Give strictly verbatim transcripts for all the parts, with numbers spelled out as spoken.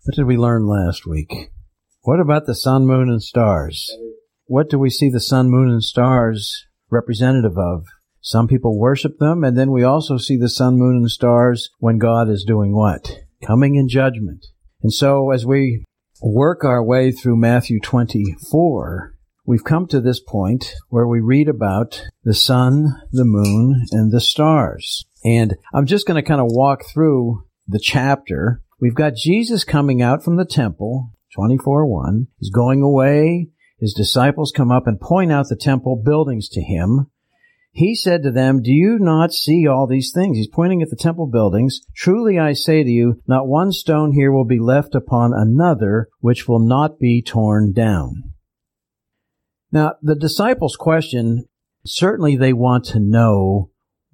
What did we learn last week? What about the sun, moon, and stars? What do we see the sun, moon, and stars representative of? Some people worship them, and then we also see the sun, moon, and stars when God is doing what? Coming in judgment. And so as we work our way through Matthew twenty-four, we've come to this point where we read about the sun, the moon, and the stars. And I'm just going to kind of walk through the chapter. We've got Jesus coming out from the temple, twenty-four one. He's going away. His disciples come up and point out the temple buildings to him. He said to them, "Do you not see all these things?" He's pointing at the temple buildings. "Truly I say to you, not one stone here will be left upon another, which will not be torn down." Now, the disciples' question, certainly they want to know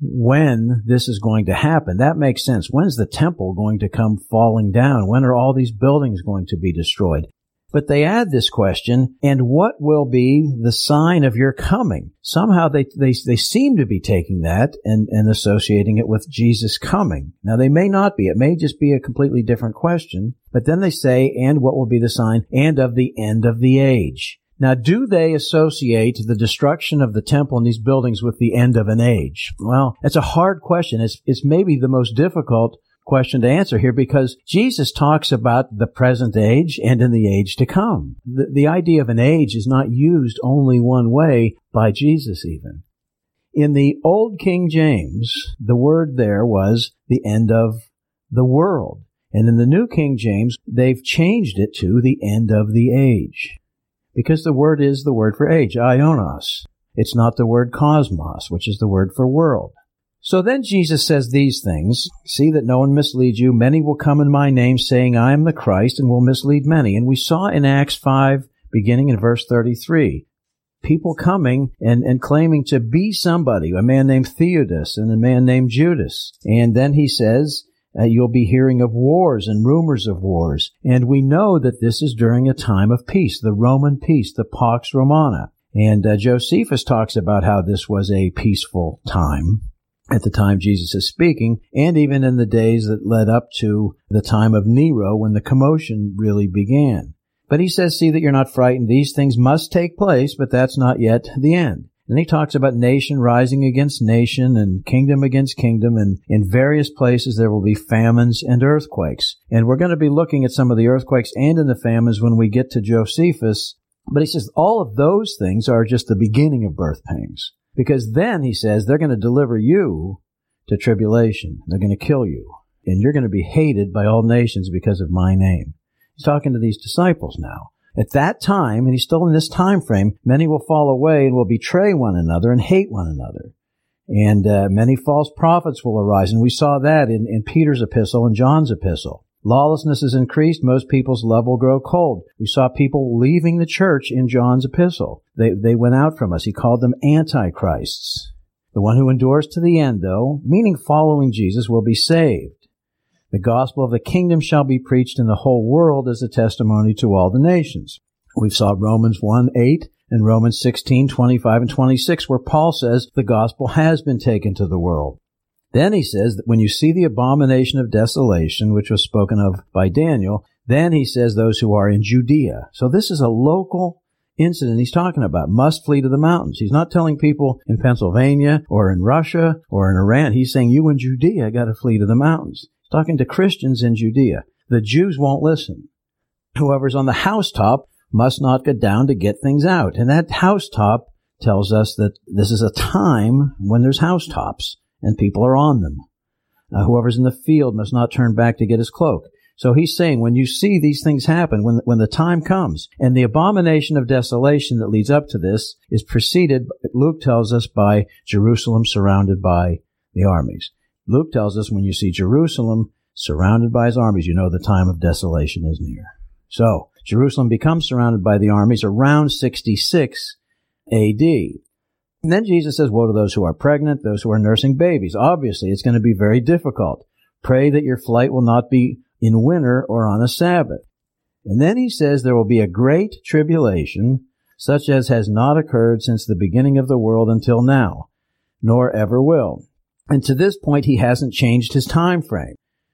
when this is going to happen. That makes sense. When's the temple going to come falling down? When are all these buildings going to be destroyed? But they add this question, and what will be the sign of your coming? Somehow they they, they seem to be taking that and, and associating it with Jesus coming. Now, they may not be. It may just be a completely different question. But then they say, and what will be the sign? And of the end of the age. Now, do they associate the destruction of the temple and these buildings with the end of an age? Well, it's a hard question. It's, it's maybe the most difficult question to answer here because Jesus talks about the present age and in the age to come. The, the idea of an age is not used only one way by Jesus even. In the Old King James, the word there was the end of the world. And in the New King James, they've changed it to the end of the age. Because the word is the word for age, ionos. It's not the word cosmos, which is the word for world. So then Jesus says these things, "See that no one misleads you. Many will come in my name, saying, I am the Christ, and will mislead many." And we saw in Acts five, beginning in verse thirty-three, people coming and, and claiming to be somebody, a man named Theudas and a man named Judas. And then he says, Uh, you'll be hearing of wars and rumors of wars. And we know that this is during a time of peace, the Roman peace, the Pax Romana. And uh, Josephus talks about how this was a peaceful time at the time Jesus is speaking, and even in the days that led up to the time of Nero when the commotion really began. But he says, "See that you're not frightened. These things must take place, but that's not yet the end." And he talks about nation rising against nation and kingdom against kingdom, and in various places there will be famines and earthquakes. And we're going to be looking at some of the earthquakes and in the famines when we get to Josephus. But he says all of those things are just the beginning of birth pangs. Because then, he says, they're going to deliver you to tribulation. They're going to kill you. And you're going to be hated by all nations because of my name. He's talking to these disciples now. At that time, and he's still in this time frame, many will fall away and will betray one another and hate one another. And uh, many false prophets will arise. And we saw that in, in Peter's epistle and John's epistle. Lawlessness is increased. Most people's love will grow cold. We saw people leaving the church in John's epistle. They, they went out from us. He called them antichrists. The one who endures to the end, though, meaning following Jesus, will be saved. The gospel of the kingdom shall be preached in the whole world as a testimony to all the nations. We saw Romans one eight and Romans sixteen twenty-five and twenty-six, where Paul says the gospel has been taken to the world. Then he says that when you see the abomination of desolation, which was spoken of by Daniel, then he says those who are in Judea. So this is a local incident he's talking about, must flee to the mountains. He's not telling people in Pennsylvania or in Russia or in Iran. He's saying you in Judea got to flee to the mountains. He's talking to Christians in Judea. The Jews won't listen. Whoever's on the housetop must not go down to get things out. And that housetop tells us that this is a time when there's housetops and people are on them. Uh, whoever's in the field must not turn back to get his cloak. So he's saying when you see these things happen, when, when the time comes, and the abomination of desolation that leads up to this is preceded, Luke tells us, by Jerusalem surrounded by the armies. Luke tells us when you see Jerusalem surrounded by his armies, you know the time of desolation is near. So Jerusalem becomes surrounded by the armies around sixty-six A D. And then Jesus says, woe to those who are pregnant, those who are nursing babies. Obviously, it's going to be very difficult. Pray that your flight will not be in winter or on a Sabbath. And then he says there will be a great tribulation, such as has not occurred since the beginning of the world until now, nor ever will. And to this point, he hasn't changed his time frame.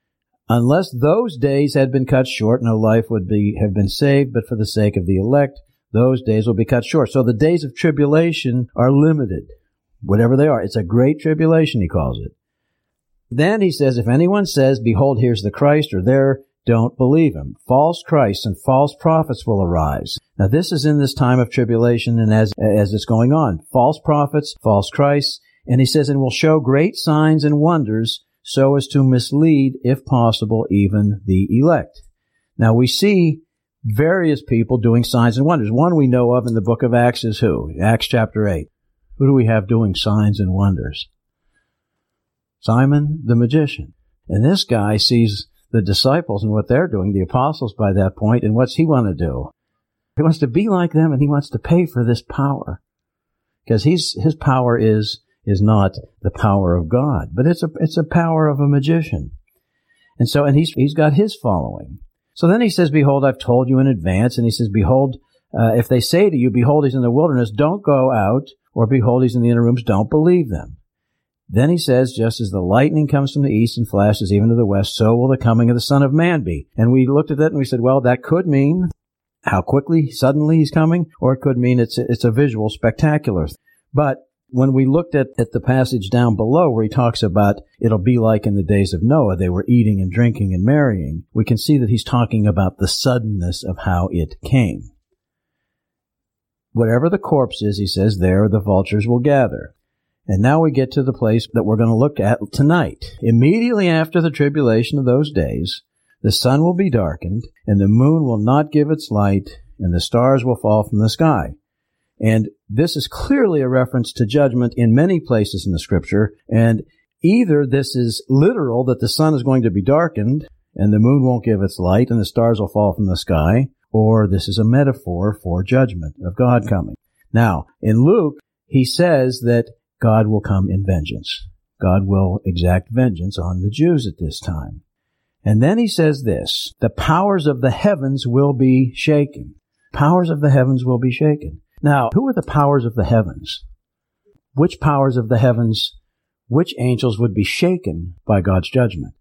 Unless those days had been cut short, no life would be have been saved, but for the sake of the elect, those days will be cut short. So the days of tribulation are limited, whatever they are. It's a great tribulation, he calls it. Then he says, if anyone says, behold, here's the Christ, or there, don't believe him. False Christs and false prophets will arise. Now this is in this time of tribulation and as, as it's going on. False prophets, false Christs, and he says, and will show great signs and wonders so as to mislead, if possible, even the elect. Now we see various people doing signs and wonders. One we know of in the book of Acts is who? Acts chapter eight. Who do we have doing signs and wonders? Simon the magician. And this guy sees the disciples and what they're doing, the apostles by that point, and what's he want to do? He wants to be like them, and he wants to pay for this power. Because he's, his power is, is not the power of God, but it's a, it's a power of a magician. And so, and he's, he's got his following. So then he says, behold, I've told you in advance, and he says, behold, uh, if they say to you, behold, he's in the wilderness, don't go out, or behold, he's in the inner rooms, don't believe them. Then he says, just as the lightning comes from the east and flashes even to the west, so will the coming of the Son of Man be. And we looked at that and we said, well, that could mean how quickly, suddenly he's coming, or it could mean it's a, it's a visual spectacular. But when we looked at, at the passage down below where he talks about it'll be like in the days of Noah, they were eating and drinking and marrying, we can see that he's talking about the suddenness of how it came. Whatever the corpse is, he says, there the vultures will gather. And now we get to the place that we're going to look at tonight. Immediately after the tribulation of those days, the sun will be darkened, and the moon will not give its light, and the stars will fall from the sky. And this is clearly a reference to judgment in many places in the Scripture, and either this is literal, that the sun is going to be darkened, and the moon won't give its light, and the stars will fall from the sky, or this is a metaphor for judgment of God coming. Now, in Luke, he says that God will come in vengeance. God will exact vengeance on the Jews at this time. And then he says this, the powers of the heavens will be shaken. Powers of the heavens will be shaken. Now, who are the powers of the heavens? Which powers of the heavens, which angels would be shaken by God's judgment?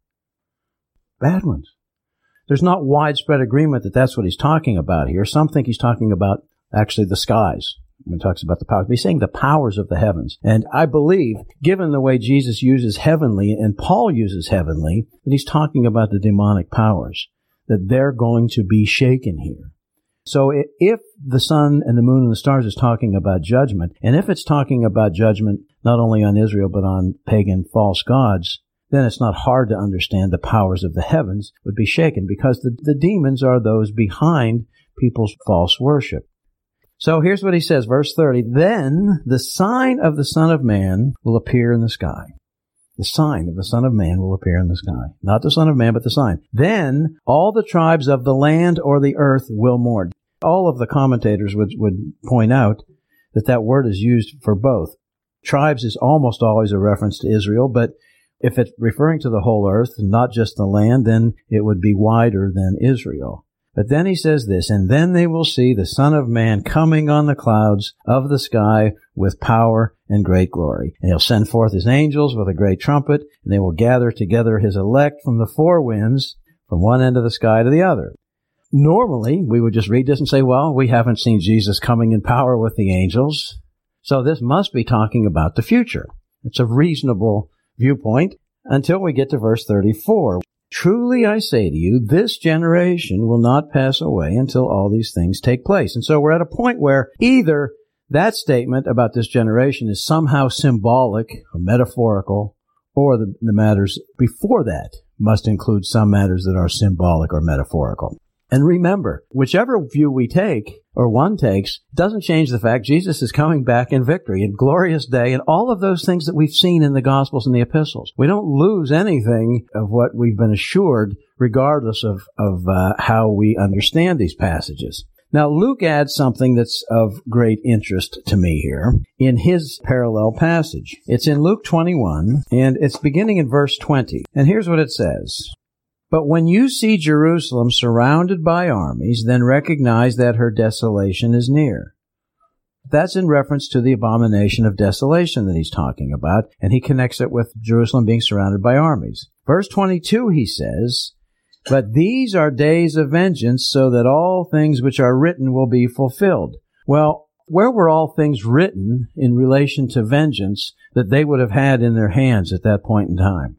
Bad ones. There's not widespread agreement that that's what he's talking about here. Some think he's talking about actually the skies when he talks about the powers. But he's saying the powers of the heavens. And I believe, given the way Jesus uses heavenly and Paul uses heavenly, that he's talking about the demonic powers, that they're going to be shaken here. So if the sun and the moon and the stars is talking about judgment, and if it's talking about judgment not only on Israel but on pagan false gods, then it's not hard to understand the powers of the heavens would be shaken, because the, the demons are those behind people's false worship. So here's what he says, verse thirty, then the sign of the Son of Man will appear in the sky. The sign of the Son of Man will appear in the sky. Not the Son of Man, but the sign. Then all the tribes of the land or the earth will mourn. All of the commentators would, would point out that that word is used for both. Tribes is almost always a reference to Israel, but if it's referring to the whole earth, not just the land, then it would be wider than Israel. But then he says this, and then they will see the Son of Man coming on the clouds of the sky with power and great glory. And he'll send forth his angels with a great trumpet, and they will gather together his elect from the four winds, from one end of the sky to the other. Normally, we would just read this and say, well, we haven't seen Jesus coming in power with the angels, so this must be talking about the future. It's a reasonable viewpoint until we get to verse thirty-four. Truly I say to you, this generation will not pass away until all these things take place. And so we're at a point where either that statement about this generation is somehow symbolic or metaphorical, or the, the matters before that must include some matters that are symbolic or metaphorical. And remember, whichever view we take, or one takes, doesn't change the fact Jesus is coming back in victory, in glorious day, and all of those things that we've seen in the Gospels and the Epistles. We don't lose anything of what we've been assured, regardless of, of uh, how we understand these passages. Now, Luke adds something that's of great interest to me here in his parallel passage. It's in Luke twenty-one, and it's beginning in verse twenty. And here's what it says. But when you see Jerusalem surrounded by armies, then recognize that her desolation is near. that's in reference to the abomination of desolation that he's talking about, and he connects it with Jerusalem being surrounded by armies. Verse twenty-two, he says, "But these are days of vengeance, so that all things which are written will be fulfilled." Well, where were all things written in relation to vengeance that they would have had in their hands at that point in time?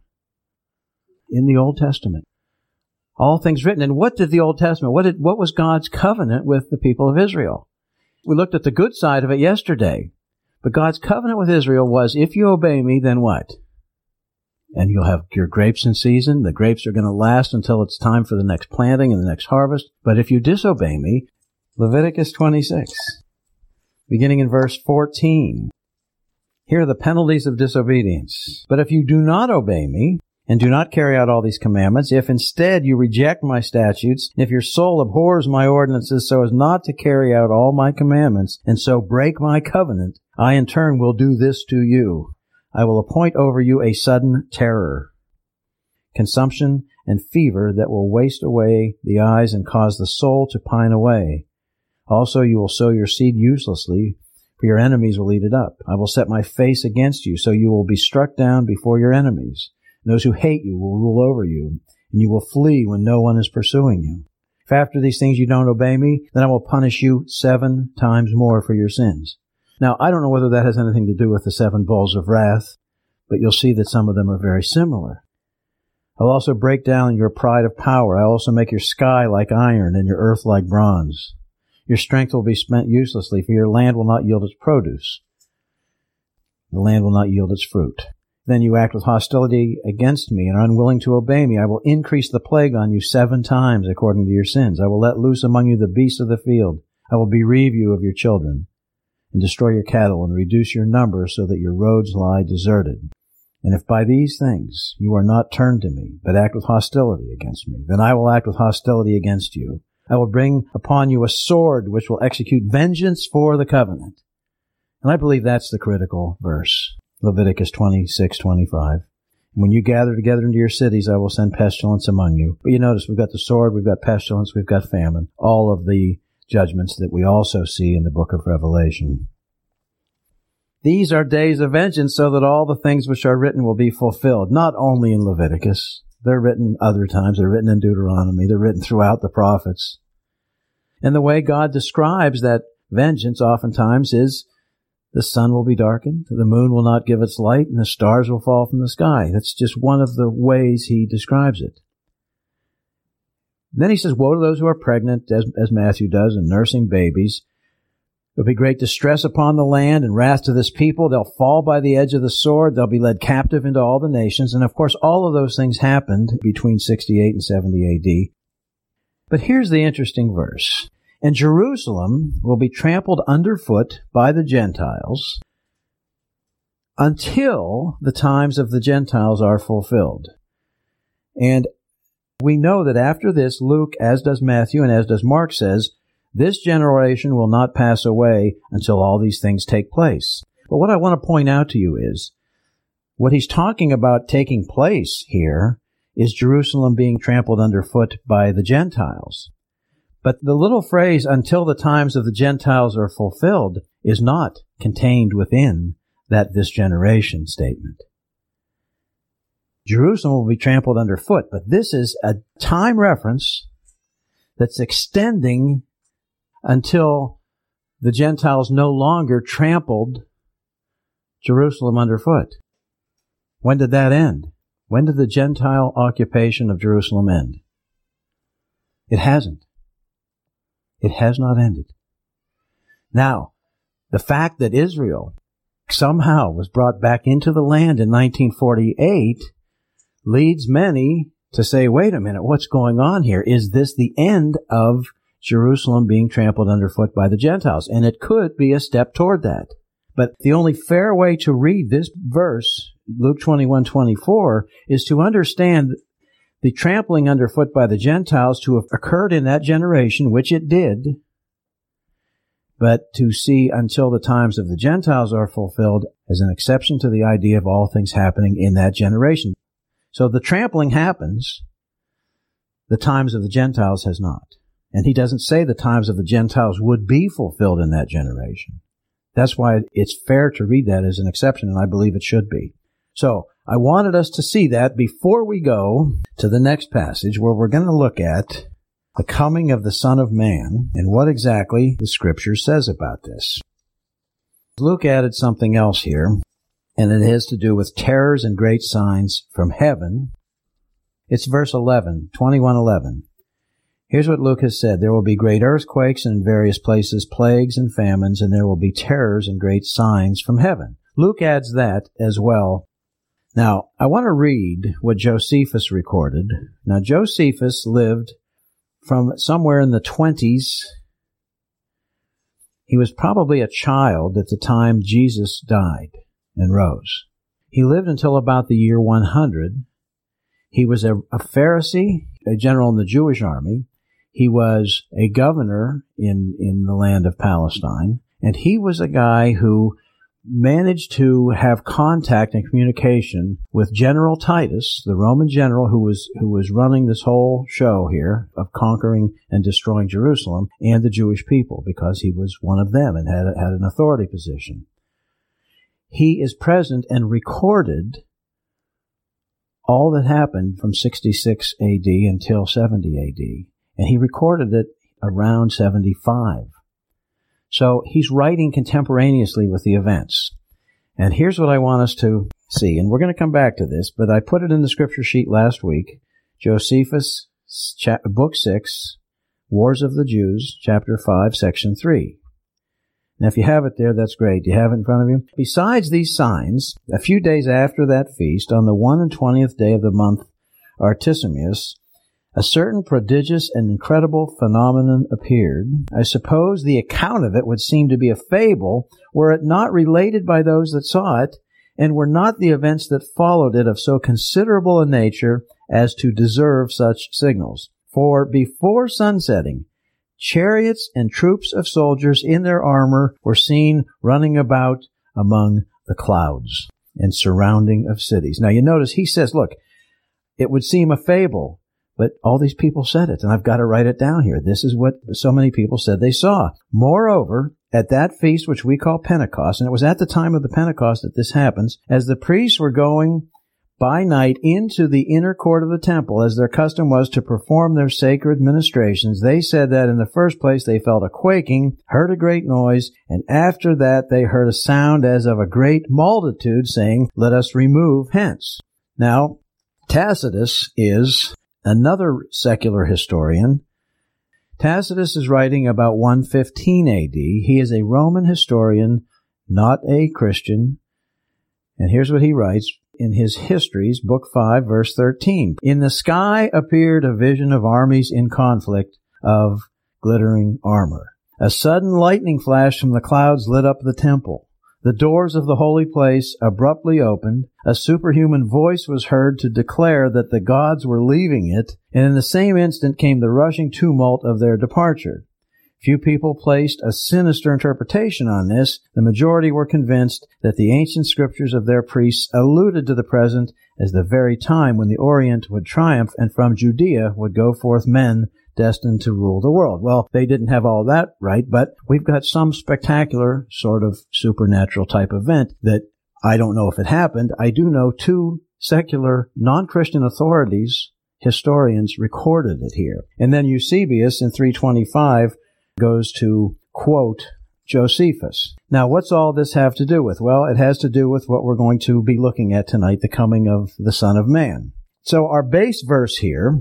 In the Old Testament. All things written. And what did the Old Testament, what did, what was God's covenant with the people of Israel? We looked at the good side of it yesterday. But God's covenant with Israel was, if you obey me, then what? And you'll have your grapes in season. The grapes are going to last until it's time for the next planting and the next harvest. But if you disobey me, Leviticus twenty-six, beginning in verse fourteen. Here are the penalties of disobedience. "But if you do not obey me, and do not carry out all these commandments, if instead you reject my statutes, and if your soul abhors my ordinances so as not to carry out all my commandments, and so break my covenant, I in turn will do this to you. I will appoint over you a sudden terror, consumption, and fever that will waste away the eyes and cause the soul to pine away. Also you will sow your seed uselessly, for your enemies will eat it up. I will set my face against you, so you will be struck down before your enemies. Those who hate you will rule over you, and you will flee when no one is pursuing you. If after these things you don't obey me, then I will punish you seven times more for your sins." Now, I don't know whether that has anything to do with the seven bowls of wrath, but you'll see that some of them are very similar. "I'll also break down your pride of power. I'll also make your sky like iron and your earth like bronze. Your strength will be spent uselessly, for your land will not yield its produce. The land will not yield its fruit. Then you act with hostility against me and are unwilling to obey me. I will increase the plague on you seven times according to your sins. I will let loose among you the beasts of the field. I will bereave you of your children and destroy your cattle and reduce your number so that your roads lie deserted. And if by these things you are not turned to me, but act with hostility against me, then I will act with hostility against you. I will bring upon you a sword which will execute vengeance for the covenant." And I believe that's the critical verse. Leviticus twenty-six twenty-five. "When you gather together into your cities, I will send pestilence among you." But you notice we've got the sword, we've got pestilence, we've got famine. All of the judgments that we also see in the book of Revelation. "These are days of vengeance, so that all the things which are written will be fulfilled." Not only in Leviticus. They're written other times. They're written in Deuteronomy. They're written throughout the prophets. And the way God describes that vengeance oftentimes is, the sun will be darkened, the moon will not give its light, and the stars will fall from the sky. That's just one of the ways he describes it. Then he says, "Woe to those who are pregnant," as, as Matthew does, and nursing babies. "There'll be great distress upon the land and wrath to this people. They'll fall by the edge of the sword. They'll be led captive into all the nations." And of course, all of those things happened between sixty-eight and seventy A D. But here's the interesting verse. "And Jerusalem will be trampled underfoot by the Gentiles until the times of the Gentiles are fulfilled." And we know that after this, Luke, as does Matthew and as does Mark, says, this generation will not pass away until all these things take place. But what I want to point out to you is, what he's talking about taking place here is Jerusalem being trampled underfoot by the Gentiles. But the little phrase, "until the times of the Gentiles are fulfilled," is not contained within that "this generation" statement. Jerusalem will be trampled underfoot, but this is a time reference that's extending until the Gentiles no longer trampled Jerusalem underfoot. When did that end? When did the Gentile occupation of Jerusalem end? It hasn't. It has not ended. Now, the fact that Israel somehow was brought back into the land in nineteen forty-eight leads many to say, wait a minute, what's going on here? Is this the end of Jerusalem being trampled underfoot by the Gentiles? And it could be a step toward that. But the only fair way to read this verse, Luke twenty-one twenty-four, is to understand the trampling underfoot by the Gentiles to have occurred in that generation, which it did, but to see until the times of the Gentiles are fulfilled as an exception to the idea of all things happening in that generation. So the trampling happens, the times of the Gentiles has not. And he doesn't say the times of the Gentiles would be fulfilled in that generation. That's why it's fair to read that as an exception, and I believe it should be. So I wanted us to see that before we go to the next passage where we're going to look at the coming of the Son of Man and what exactly the Scripture says about this. Luke added something else here, and it has to do with terrors and great signs from heaven. It's verse eleven, twenty-one eleven. Here's what Luke has said. There will be great earthquakes and in various places, plagues and famines, and there will be terrors and great signs from heaven. Luke adds that as well. Now, I want to read what Josephus recorded. Now, Josephus lived from somewhere in the twenties. He was probably a child at the time Jesus died and rose. He lived until about the year one hundred. He was a, a Pharisee, a general in the Jewish army. He was a governor in, in the land of Palestine. And he was a guy who managed to have contact and communication with General Titus, the Roman general who was who was running this whole show here of conquering and destroying Jerusalem and the Jewish people, because he was one of them and had had an authority position. He is present and recorded all that happened from sixty-six A D until seventy A D, and he recorded it around seventy-five. So he's writing contemporaneously with the events. And here's what I want us to see, and we're going to come back to this, but I put it in the scripture sheet last week. Josephus, book six, Wars of the Jews, chapter five, section three. Now, if you have it there, that's great. Do you have it in front of you? Besides these signs, a few days after that feast, on the one and twentieth day of the month Artesimus, a certain prodigious and incredible phenomenon appeared. I suppose the account of it would seem to be a fable were it not related by those that saw it, and were not the events that followed it of so considerable a nature as to deserve such signals. For before sunsetting, chariots and troops of soldiers in their armor were seen running about among the clouds and surrounding of cities. Now you notice he says, look, it would seem a fable, but all these people said it, and I've got to write it down here. This is what so many people said they saw. Moreover, at that feast, which we call Pentecost, and it was at the time of the Pentecost that this happens, as the priests were going by night into the inner court of the temple, as their custom was to perform their sacred ministrations, they said that in the first place they felt a quaking, heard a great noise, and after that they heard a sound as of a great multitude saying, let us remove hence. Now, Tacitus is another secular historian. Tacitus is writing about one fifteen A D. He is a Roman historian, not a Christian. And here's what he writes in his Histories, Book five, verse thirteen. In the sky appeared a vision of armies in conflict of glittering armor. A sudden lightning flash from the clouds lit up the temple. The doors of the holy place abruptly opened. A superhuman voice was heard to declare that the gods were leaving it, and in the same instant came the rushing tumult of their departure. Few people placed a sinister interpretation on this. The majority were convinced that the ancient scriptures of their priests alluded to the present as the very time when the Orient would triumph and from Judea would go forth men destined to rule the world. Well, they didn't have all that right, but we've got some spectacular sort of supernatural type event that I don't know if it happened. I do know two secular non-Christian authorities, historians, recorded it here. And then Eusebius in three twenty-five goes to quote Josephus. Now, what's all this have to do with? Well, it has to do with what we're going to be looking at tonight, the coming of the Son of Man. So our base verse here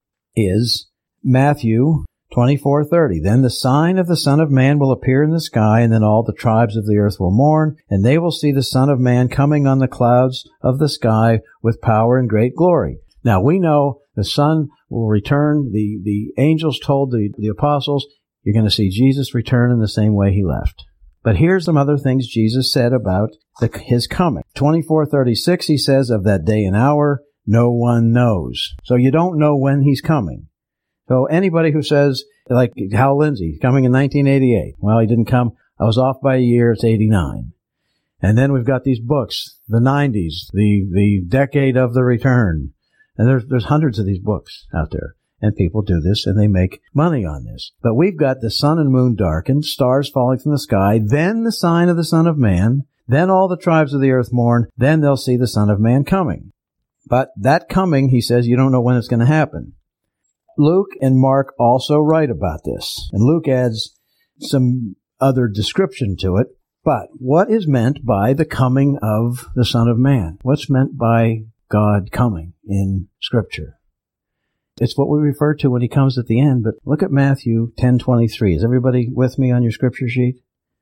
is Matthew twenty-four thirty. Then the sign of the Son of Man will appear in the sky, and then all the tribes of the earth will mourn, and they will see the Son of Man coming on the clouds of the sky with power and great glory. Now, we know the Son will return. The, the angels told the, the apostles, you're going to see Jesus return in the same way he left. But here's some other things Jesus said about the, his coming. twenty-four thirty-six, he says, of that day and hour, no one knows. So you don't know when he's coming. So anybody who says, like Hal Lindsey, coming in nineteen eighty-eight, well, he didn't come. I was off by a year. It's eighty-nine. And then we've got these books, the nineties, the, the decade of the return. And there's, there's hundreds of these books out there. And people do this, and they make money on this. But we've got the sun and moon darkened, stars falling from the sky, then the sign of the Son of Man, then all the tribes of the earth mourn, then they'll see the Son of Man coming. But that coming, he says, you don't know when it's going to happen. Luke and Mark also write about this, and Luke adds some other description to it. But what is meant by the coming of the Son of Man? What's meant by God coming in Scripture? It's what we refer to when he comes at the end, but look at Matthew ten twenty-three. Is everybody with me on your Scripture sheet?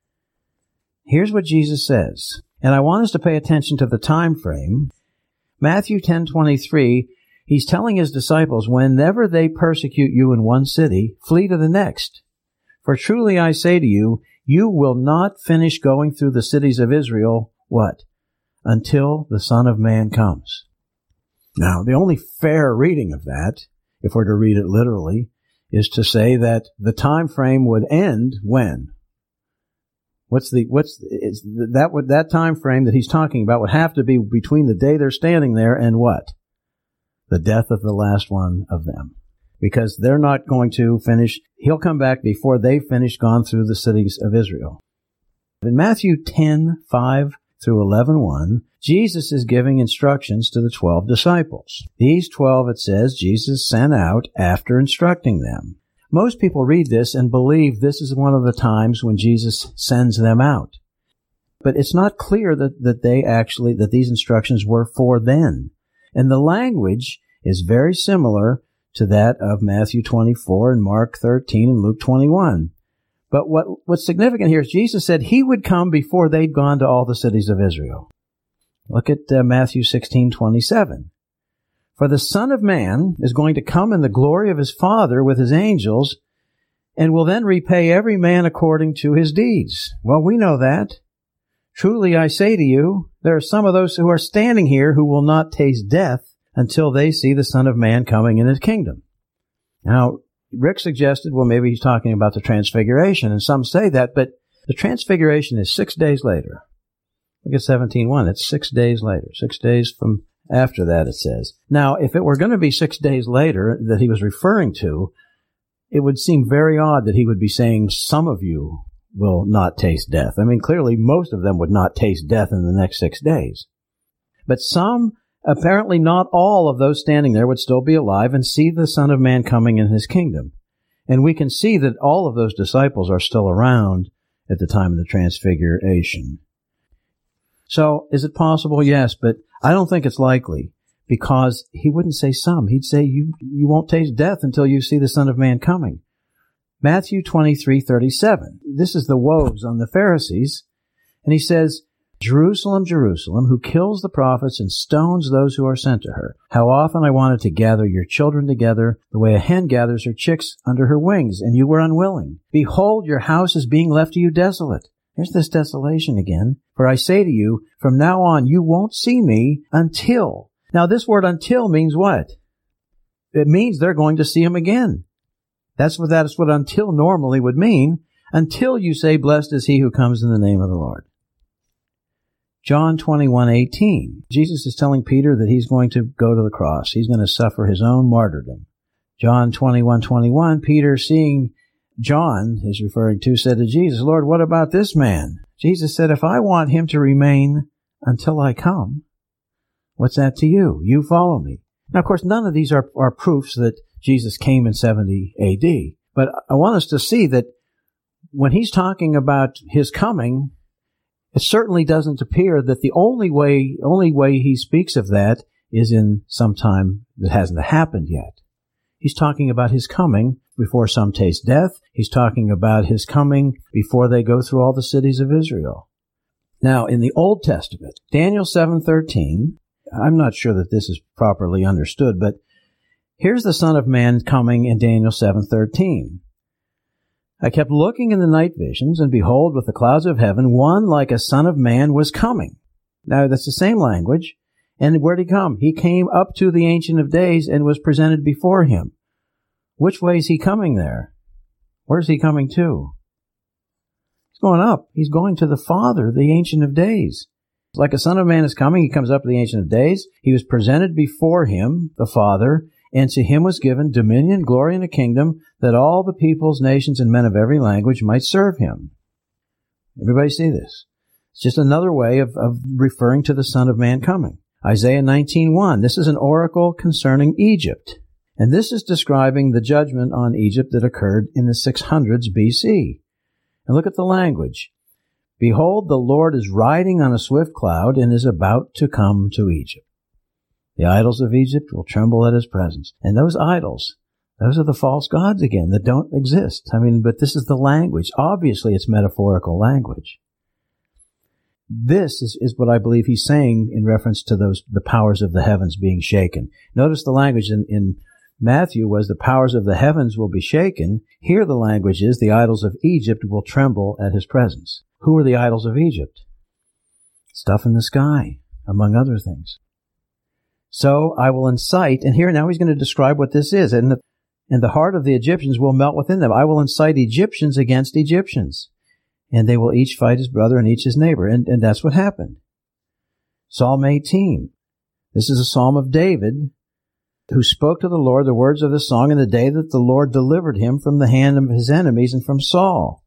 Here's what Jesus says, and I want us to pay attention to the time frame. Matthew ten twenty-three, he's telling his disciples, whenever they persecute you in one city, flee to the next. For truly I say to you, you will not finish going through the cities of Israel, what? Until the Son of Man comes. Now, the only fair reading of that, if we're to read it literally, is to say that the time frame would end when? What's the, what's, is that would, that time frame that he's talking about would have to be between the day they're standing there and what? The death of the last one of them. Because they're not going to finish, he'll come back before they finish gone through the cities of Israel. In Matthew ten five through eleven one, Jesus is giving instructions to the twelve disciples. These twelve, it says, Jesus sent out after instructing them. Most people read this and believe this is one of the times when Jesus sends them out. But it's not clear that, that they actually, that these instructions were for then. And the language is very similar to that of Matthew twenty-four and Mark thirteen and Luke twenty-one. But what, what's significant here is Jesus said he would come before they'd gone to all the cities of Israel. Look at uh, Matthew sixteen twenty-seven. For the Son of Man is going to come in the glory of his Father with his angels, and will then repay every man according to his deeds. Well, we know that. Truly I say to you, there are some of those who are standing here who will not taste death until they see the Son of Man coming in his kingdom. Now, Rick suggested, well, maybe he's talking about the Transfiguration, and some say that, but the Transfiguration is six days later. Look at seventeen one. It's six days later. Six days from after that, it says. Now, if it were going to be six days later that he was referring to, it would seem very odd that he would be saying some of you will not taste death. I mean, clearly most of them would not taste death in the next six days. But some, apparently not all of those standing there, would still be alive and see the Son of Man coming in his kingdom. And we can see that all of those disciples are still around at the time of the Transfiguration. So, is it possible? Yes, but I don't think it's likely, because he wouldn't say some. He'd say you you won't taste death until you see the Son of Man coming. Matthew twenty-three thirty-seven. This is the woes on the Pharisees. And he says, Jerusalem, Jerusalem, who kills the prophets and stones those who are sent to her. How often I wanted to gather your children together the way a hen gathers her chicks under her wings, and you were unwilling. Behold, your house is being left to you desolate. There's this desolation again. For I say to you, from now on you won't see me until. Now this word until means what? It means they're going to see him again. That's what that's what until normally would mean. Until you say, blessed is he who comes in the name of the Lord. John twenty-one eighteen. Jesus is telling Peter that he's going to go to the cross. He's going to suffer his own martyrdom. John twenty-one twenty-one. Peter, seeing John is referring to, said to Jesus, Lord, what about this man? Jesus said, if I want him to remain until I come, what's that to you? You follow me. Now, of course, none of these are, are proofs that Jesus came in seventy A D. But I want us to see that when he's talking about his coming, it certainly doesn't appear that the only way, only way he speaks of that is in some time that hasn't happened yet. He's talking about his coming before some taste death. He's talking about his coming before they go through all the cities of Israel. Now, in the Old Testament, Daniel seven thirteen, I'm not sure that this is properly understood, but here's the Son of Man coming in Daniel seven thirteen. I kept looking in the night visions, and behold, with the clouds of heaven, one like a son of man was coming. Now, that's the same language. And where'd he come? He came up to the Ancient of Days and was presented before him. Which way is he coming there? Where's he coming to? He's going up. He's going to the Father, the Ancient of Days. Like a son of man is coming, he comes up to the Ancient of Days. He was presented before him, the Father, And to him was given dominion, glory, and a kingdom, that all the peoples, nations, and men of every language might serve him. Everybody see this? It's just another way of, of referring to the Son of Man coming. Isaiah nineteen one. This is an oracle concerning Egypt. And this is describing the judgment on Egypt that occurred in the six hundreds B C. And look at the language. Behold, the Lord is riding on a swift cloud and is about to come to Egypt. The idols of Egypt will tremble at his presence. And those idols, those are the false gods again that don't exist. I mean, but this is the language. Obviously, it's metaphorical language. This is, is what I believe he's saying in reference to those, the powers of the heavens being shaken. Notice the language in, in Matthew was the powers of the heavens will be shaken. Here the language is the idols of Egypt will tremble at his presence. Who are the idols of Egypt? Stuff in the sky, among other things. So I will incite, and here now he's going to describe what this is. And the, and the heart of the Egyptians will melt within them. I will incite Egyptians against Egyptians. And they will each fight his brother and each his neighbor. And, and that's what happened. Psalm eighteen. This is a psalm of David, who spoke to the Lord the words of the song in the day that the Lord delivered him from the hand of his enemies and from Saul.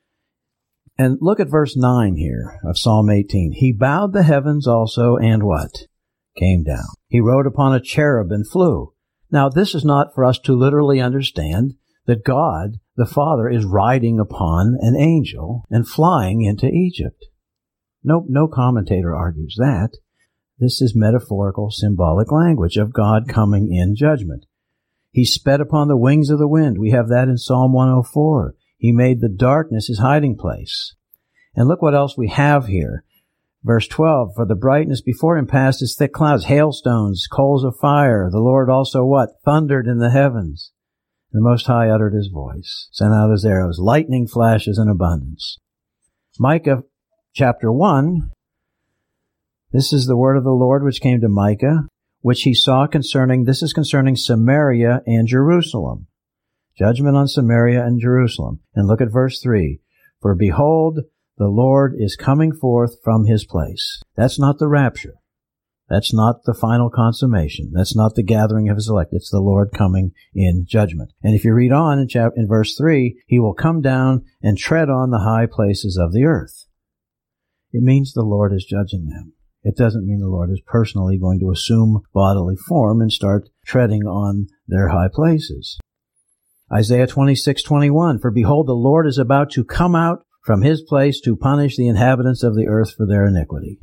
And look at verse nine here of Psalm eighteen. He bowed the heavens also, and what? Came down. He rode upon a cherub and flew. Now, this is not for us to literally understand that God, the Father, is riding upon an angel and flying into Egypt. No, no commentator argues that. This is metaphorical, symbolic language of God coming in judgment. He sped upon the wings of the wind. We have that in Psalm one oh four. He made the darkness his hiding place. And look what else we have here. Verse twelve, for the brightness before him passed his thick clouds, hailstones, coals of fire. The Lord also what? Thundered in the heavens. The Most High uttered his voice, sent out his arrows, lightning flashes in abundance. Micah chapter one, this is the word of the Lord which came to Micah, which he saw concerning, this is concerning Samaria and Jerusalem. Judgment on Samaria and Jerusalem. And look at verse three. For behold, the Lord is coming forth from his place. That's not the rapture. That's not the final consummation. That's not the gathering of his elect. It's the Lord coming in judgment. And if you read on in, chapter, in verse three, he will come down and tread on the high places of the earth. It means the Lord is judging them. It doesn't mean the Lord is personally going to assume bodily form and start treading on their high places. Isaiah twenty-six twenty-one, for behold, the Lord is about to come out from his place to punish the inhabitants of the earth for their iniquity.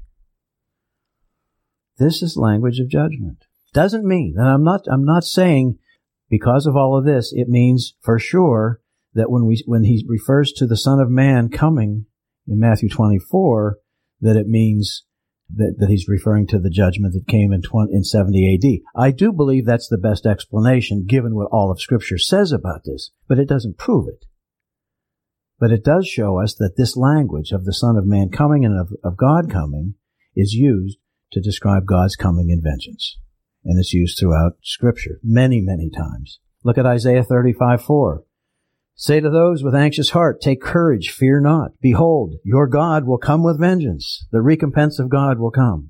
This is language of judgment. Doesn't mean, and I'm not, I'm not saying because of all of this, it means for sure that when we, when he refers to the Son of Man coming in Matthew twenty-four, that it means that, that he's referring to the judgment that came in twenty, in seventy A D. I do believe that's the best explanation given what all of Scripture says about this, but it doesn't prove it. But it does show us that this language of the Son of Man coming and of, of God coming is used to describe God's coming in vengeance. And it's used throughout Scripture many, many times. Look at Isaiah thirty-five four. Say to those with anxious heart, take courage, fear not. Behold, your God will come with vengeance. The recompense of God will come.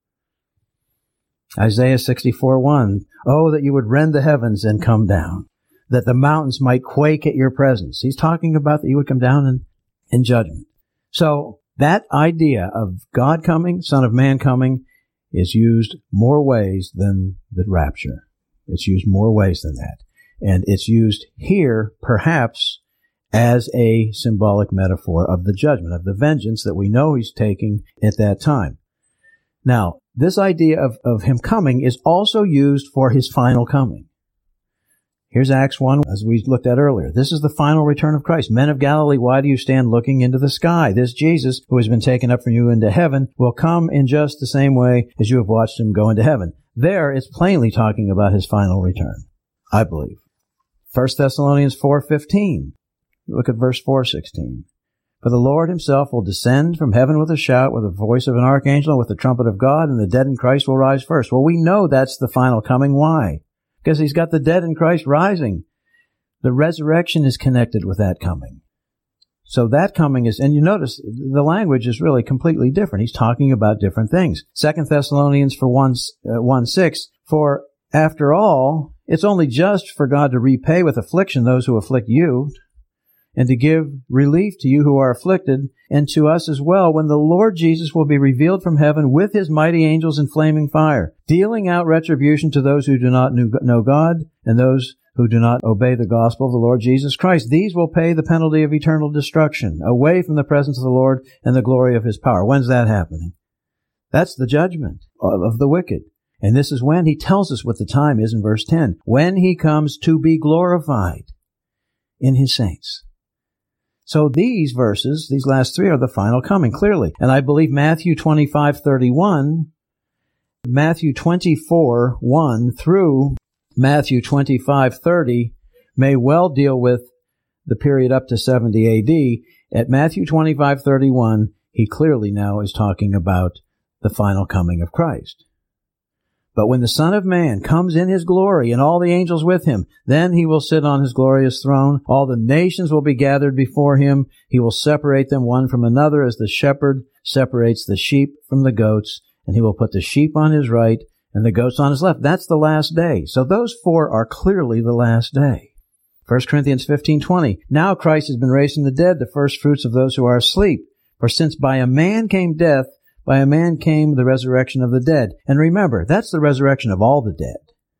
Isaiah sixty-four one. Oh, that you would rend the heavens and come down, that the mountains might quake at your presence. He's talking about that you would come down in, in judgment. So that idea of God coming, Son of Man coming, is used more ways than the rapture. It's used more ways than that. And it's used here, perhaps, as a symbolic metaphor of the judgment, of the vengeance that we know he's taking at that time. Now, this idea of, of him coming is also used for his final coming. Here's Acts one, as we looked at earlier. This is the final return of Christ. Men of Galilee, why do you stand looking into the sky? This Jesus, who has been taken up from you into heaven, will come in just the same way as you have watched him go into heaven. There, it's plainly talking about his final return, I believe. First Thessalonians four fifteen. Look at verse four sixteen. For the Lord himself will descend from heaven with a shout, with the voice of an archangel, and with the trumpet of God, and the dead in Christ will rise first. Well, we know that's the final coming. Why? Because he's got the dead in Christ rising. The resurrection is connected with that coming. So that coming is, and you notice the language is really completely different. He's talking about different things. Second Thessalonians for one, uh, one six, for after all, It's only just for God to repay with affliction those who afflict you, and to give relief to you who are afflicted, and to us as well, when the Lord Jesus will be revealed from heaven with his mighty angels in flaming fire, dealing out retribution to those who do not know God, and those who do not obey the gospel of the Lord Jesus Christ. These will pay the penalty of eternal destruction, away from the presence of the Lord and the glory of his power. When's that happening? That's the judgment of the wicked. And this is when he tells us what the time is in verse ten. When he comes to be glorified in his saints. So these verses, these last three, are the final coming, clearly. And I believe Matthew twenty-five thirty-one, Matthew twenty-four one through Matthew twenty-five thirty may well deal with the period up to seventy A D. At Matthew twenty-five thirty-one, he clearly now is talking about the final coming of Christ. But when the Son of Man comes in his glory and all the angels with him, then he will sit on his glorious throne. All the nations will be gathered before him. He will separate them one from another as the shepherd separates the sheep from the goats. And he will put the sheep on his right and the goats on his left. That's the last day. So those four are clearly the last day. First Corinthians fifteen twenty. Now Christ has been raised from the dead, the first fruits of those who are asleep. For since by a man came death, by a man came the resurrection of the dead. And remember, that's the resurrection of all the dead.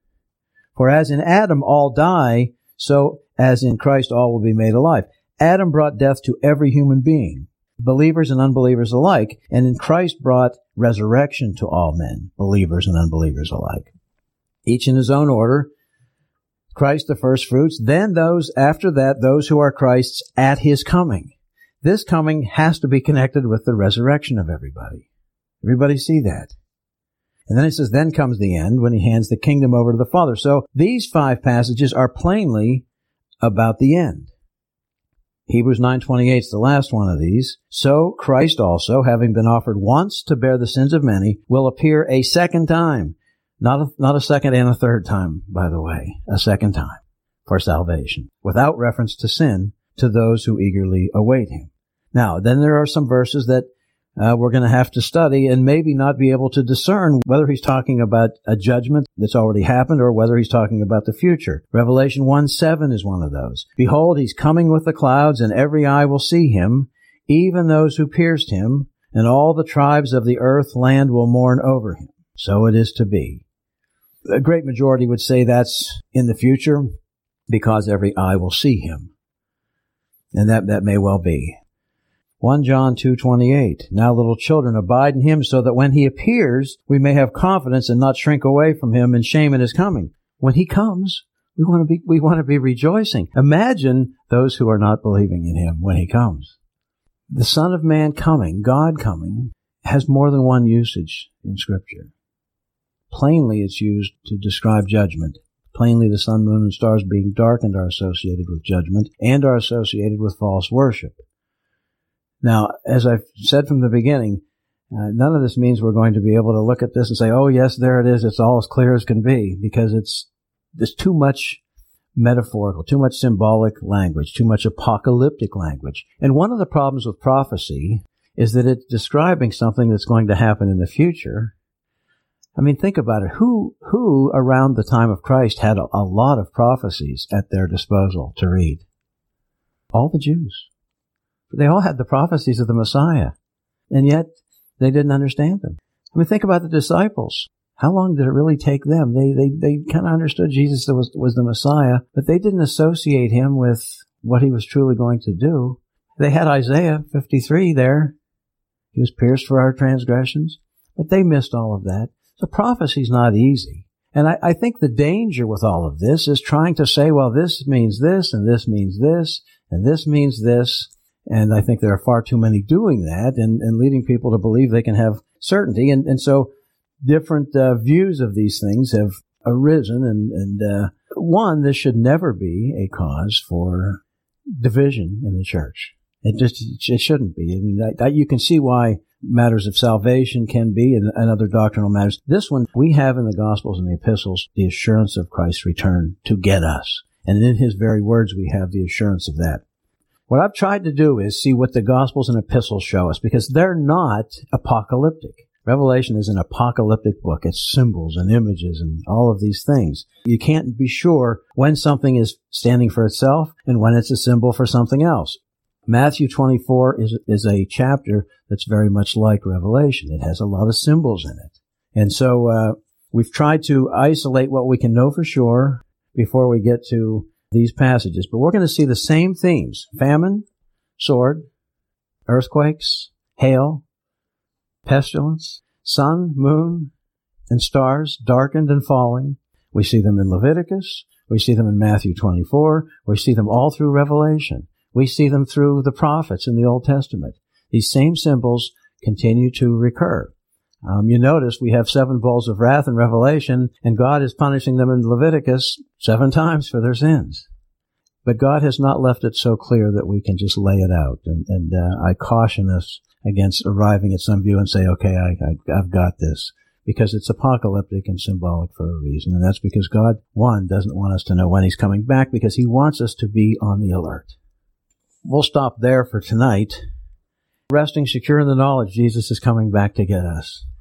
For as in Adam all die, so as in Christ all will be made alive. Adam brought death to every human being, believers and unbelievers alike, and in Christ brought resurrection to all men, believers and unbelievers alike. Each in his own order. Christ the first fruits, then those after that, those who are Christ's at his coming. This coming has to be connected with the resurrection of everybody. Everybody see that. And then it says, then comes the end when he hands the kingdom over to the Father. So these five passages are plainly about the end. Hebrews nine twenty-eight is the last one of these. So Christ also, having been offered once to bear the sins of many, will appear a second time. Not a, not a second and a third time, by the way. A second time for salvation, without reference to sin, to those who eagerly await him. Now, then there are some verses that Uh, we're going to have to study and maybe not be able to discern whether he's talking about a judgment that's already happened or whether he's talking about the future. Revelation one seven is one of those. Behold, he's coming with the clouds, and every eye will see him, even those who pierced him, and all the tribes of the earth land will mourn over him. So it is to be. A great majority would say that's in the future because every eye will see him. And that, that may well be. First John two twenty-eight. Now little children, abide in him, so that when he appears, we may have confidence and not shrink away from him in shame at his coming. When he comes, we want to be, we want to be rejoicing. Imagine those who are not believing in him when he comes. The Son of Man coming, God coming, has more than one usage in Scripture. Plainly, it's used to describe judgment. Plainly, the sun, moon, and stars being darkened are associated with judgment and are associated with false worship. Now, as I've said from the beginning, uh, none of this means we're going to be able to look at this and say, oh, yes, there it is. It's all as clear as can be, because it's there's too much metaphorical, too much symbolic language, too much apocalyptic language. And one of the problems with prophecy is that it's describing something that's going to happen in the future. I mean, think about it. Who, who around the time of Christ had a, a lot of prophecies at their disposal to read? All the Jews. They all had the prophecies of the Messiah, and yet they didn't understand them. I mean, think about the disciples. How long did it really take them? They they they kind of understood Jesus was was the Messiah, but they didn't associate him with what he was truly going to do. They had Isaiah fifty-three there. He was pierced for our transgressions, but they missed all of that. So prophecy's not easy. And I, I think the danger with all of this is trying to say, well, this means this, and this means this, and this means this. And I think there are far too many doing that and, and leading people to believe they can have certainty. And, and so different uh, views of these things have arisen. And, and uh, one, this should never be a cause for division in the church. It just it shouldn't be. I mean, that, that you can see why matters of salvation can be and, and other doctrinal matters. This one, we have in the Gospels and the Epistles the assurance of Christ's return to get us. And in his very words, we have the assurance of that. What I've tried to do is see what the Gospels and Epistles show us, because they're not apocalyptic. Revelation is an apocalyptic book. It's symbols and images and all of these things. You can't be sure when something is standing for itself and when it's a symbol for something else. Matthew twenty-four is, is a chapter that's very much like Revelation. It has a lot of symbols in it. And so, uh, we've tried to isolate what we can know for sure before we get to these passages. But we're going to see the same themes: famine, sword, earthquakes, hail, pestilence, sun, moon, and stars darkened and falling. We see them in Leviticus. We see them in Matthew twenty-four. We see them all through Revelation. We see them through the prophets in the Old Testament. These same symbols continue to recur. Um, you notice we have seven bowls of wrath in Revelation, and God is punishing them in Leviticus seven times for their sins. But God has not left it so clear that we can just lay it out. And, and uh, I caution us against arriving at some view and say, okay, I, I, I've got this. Because it's apocalyptic and symbolic for a reason. And that's because God, one, doesn't want us to know when He's coming back, because He wants us to be on the alert. We'll stop there for tonight, resting secure in the knowledge Jesus is coming back to get us.